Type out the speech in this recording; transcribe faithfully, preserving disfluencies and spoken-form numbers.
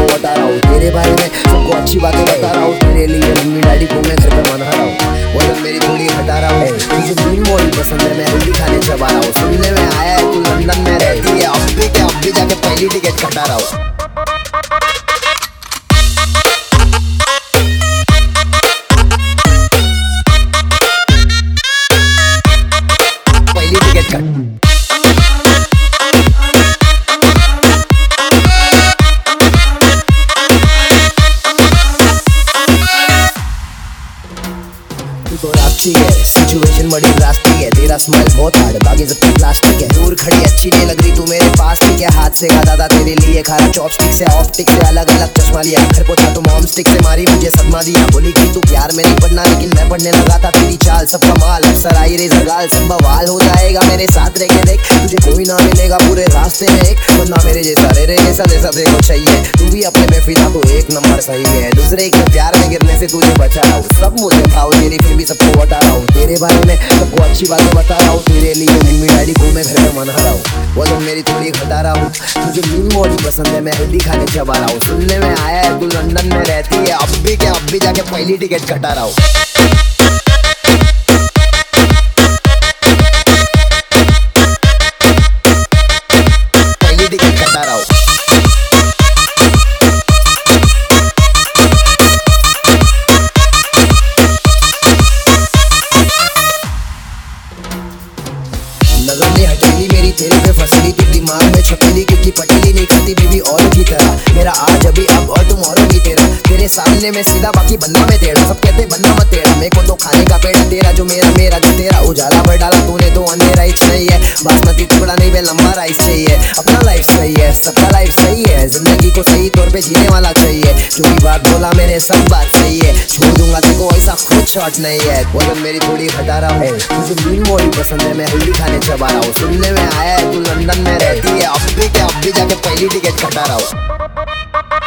सबको बता रहा हूँ, तेरे बारे में सबको अच्छी बातें बता रहा हूँ। तेरे लिए मम्मी डैडी को मैं घर पे मना रहा हूँ, वजन मेरी थोड़ी घटा रहा हूँ। तुझे मील मोल पसंद है, मैं हेल्दी खाने चबा रहा हूँ। सुनने में आया है तू लंदन में रहती है, अब भी के अब भी जाके पहली टिकट कटा रहा हूँ। पहली टिकट कट तो रास्ती है, सिचुएशन बड़ी रास्ती है। तेरा स्माइल बहुत हार्ड, बाकी सब प्लास्टिक है। दूर खड़ी अच्छी नहीं लग रही तू मेरे पास, ठीक है। हाथ से खाता था तेरे लिए खाना, चॉपस्टिक से ऑप्टिक से अलग अलग चश्मा लिया। घर पहुंचा तो मॉम स्टिक से मारी मुझे सदमा दिया। बोली कि तू प्यार में नहीं पढ़ना, लेकिन मैं पढ़ने लगा था। तेरी चाल सब कमाल, अक्सर आई रे जगाल, सब बवाल हो जाएगा मेरे साथ रह के देख। तुझे कोई ना मिलेगा पूरे रास्ते में एक बंदा मेरे जैसा, रे रे जैसा जैसा देखो चाहिए। तू भी अपने पे फिदा तो एक नंबर सही है। दूसरे के प्यार में गिरने से तुझे बचा रहा हूँ, सब मुझे भाव तेरी फिर भी सबको बता रहा हूँ। तेरे बारे में सबको अच्छी बातें बता रहा हूँ। तेरे लिए मम्मी डैडी को मैं घर पे मना रहा हूँ, वजन मेरी थोड़ी घटा रहा हूँ। तुझे मील मोल पसंद है, मैं हेल्दी खाने चबा रहा हूँ। सुनने में आया है तू लंदन में रहती है, अब भी के अब भी जाके पहली टिकट कटा रहा हूँ। पहली टिकट कटा रहा हूँ। नजर ने हथेली मेरी तेरे पे फसली, तू दिमाग में छपेली क्योंकि पटेली नहीं करती बेबी और की तरह। मेरा आज अभी अब और टुमारो भी तेरा, तेरे सामने में सीधा बाकी बनना मैं तेरा। सब कहते बनना मत तेरा, मेरे को तो खाने का पेड़ा तेरा, जो मेरा मेरा जो तेरा। उजाला भर डाला तूने तो अंधेरा ही नहीं है, बासमती टुकड़ा नहीं बे लंबा राइस चाहिए। अपना लाइफ सही है, सबका लाइफ सही है, जिंदगी को सही तौर पे जीने वाला चाहिए। जो भी बात बोला मैंने सब बात सही है, छोड़ दूंगा तेको ऐसा खुद शॉट नहीं है। वजन मेरी थोड़ी घटा रहा हूँ, तुझे मील मोल पसंद है, मैं हेल्दी खाने चबा रहा हूँ। सुनने में आया है तू लंदन में रहती है, अब भी के अब भी जाके पहली टिकट कटा रहा हूँ।